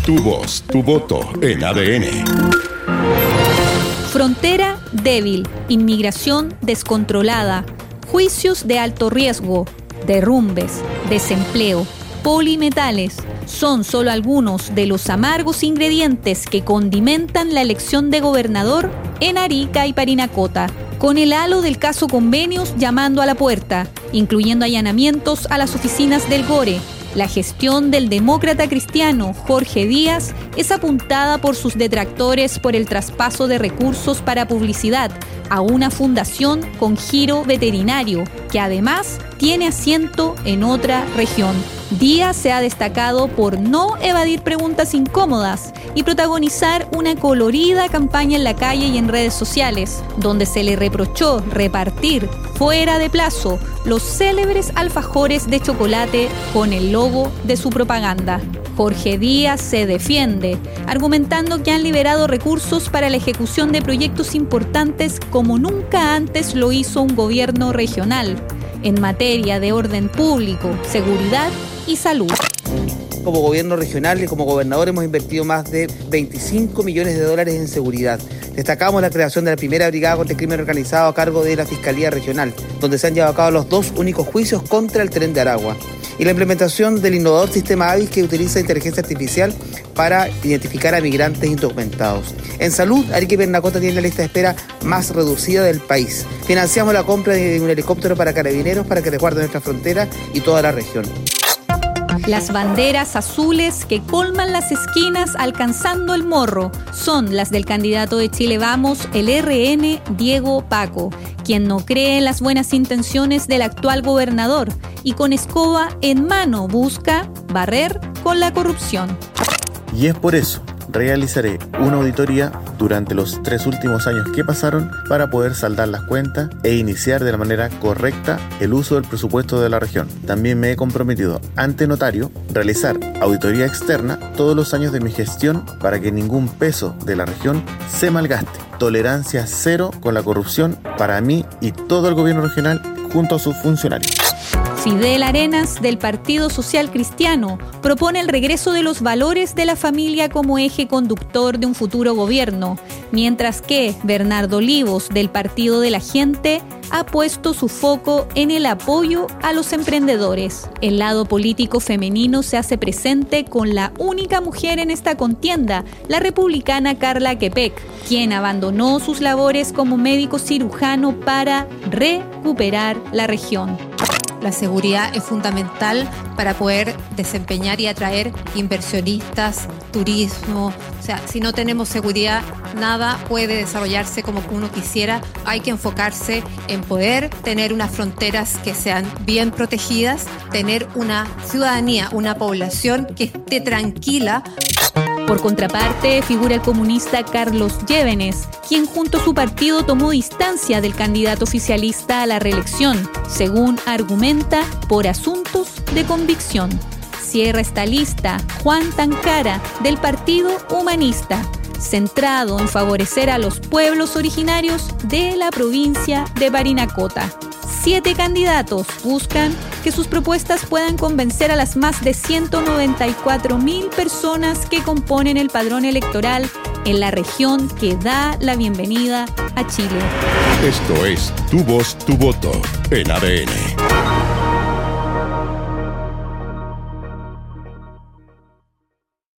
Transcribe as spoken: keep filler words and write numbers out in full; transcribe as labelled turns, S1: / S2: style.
S1: Tu voz, tu voto en A D N.
S2: Frontera débil, inmigración descontrolada, juicios de alto riesgo, derrumbes, desempleo, polimetales son solo algunos de los amargos ingredientes que condimentan la elección de gobernador en Arica y Parinacota, con el halo del caso Convenios llamando a la puerta, incluyendo allanamientos a las oficinas del Gore. La gestión del demócrata cristiano Jorge Díaz es apuntada por sus detractores por el traspaso de recursos para publicidad a una fundación con giro veterinario, que además tiene asiento en otra región. Díaz se ha destacado por no evadir preguntas incómodas y protagonizar una colorida campaña en la calle y en redes sociales, donde se le reprochó repartir fuera de plazo los célebres alfajores de chocolate con el logo de su propaganda. Jorge Díaz se defiende, argumentando que han liberado recursos para la ejecución de proyectos importantes como nunca antes lo hizo un gobierno regional, en materia de orden público, seguridad y salud.
S3: Como gobierno regional y como gobernador hemos invertido más de veinticinco millones de dólares en seguridad. Destacamos la creación de la primera brigada contra el crimen organizado a cargo de la Fiscalía Regional, donde se han llevado a cabo los dos únicos juicios contra el Tren de Aragua. Y la implementación del innovador sistema A V I S que utiliza inteligencia artificial para identificar a migrantes indocumentados. En salud, Arica y Parinacota tienen la lista de espera más reducida del país. Financiamos la compra de un helicóptero para carabineros para que resguarden nuestra frontera y toda la región.
S2: Las banderas azules que colman las esquinas alcanzando el morro son las del candidato de Chile Vamos, el R N, Diego Paco, quien no cree en las buenas intenciones del actual gobernador y con escoba en mano busca barrer con la corrupción.
S4: Y es por eso realizaré una auditoría durante los tres últimos años que pasaron para poder saldar las cuentas e iniciar de la manera correcta el uso del presupuesto de la región. También me he comprometido ante notario realizar auditoría externa todos los años de mi gestión para que ningún peso de la región se malgaste. Tolerancia cero con la corrupción para mí y todo el gobierno regional junto a sus funcionarios.
S2: Fidel Arenas, del Partido Social Cristiano, propone el regreso de los valores de la familia como eje conductor de un futuro gobierno, mientras que Bernardo Olivos, del Partido de la Gente, ha puesto su foco en el apoyo a los emprendedores. El lado político femenino se hace presente con la única mujer en esta contienda, la republicana Carla Quepec, quien abandonó sus labores como médico cirujano para recuperar la región.
S5: La seguridad es fundamental para poder desempeñar y atraer inversionistas, turismo. O sea, si no tenemos seguridad, nada puede desarrollarse como uno quisiera. Hay que enfocarse en poder tener unas fronteras que sean bien protegidas, tener una ciudadanía, una población que esté tranquila.
S2: Por contraparte, figura el comunista Carlos Llévenes, quien junto a su partido tomó distancia del candidato oficialista a la reelección, según argumenta, por asuntos de convicción. Cierra esta lista Juan Tancara, del Partido Humanista, centrado en favorecer a los pueblos originarios de la provincia de Parinacota. Siete candidatos buscan que sus propuestas puedan convencer a las más de ciento noventa y cuatro mil personas que componen el padrón electoral en la región que da la bienvenida a Chile.
S1: Esto es Tu Voz, Tu Voto en A D N.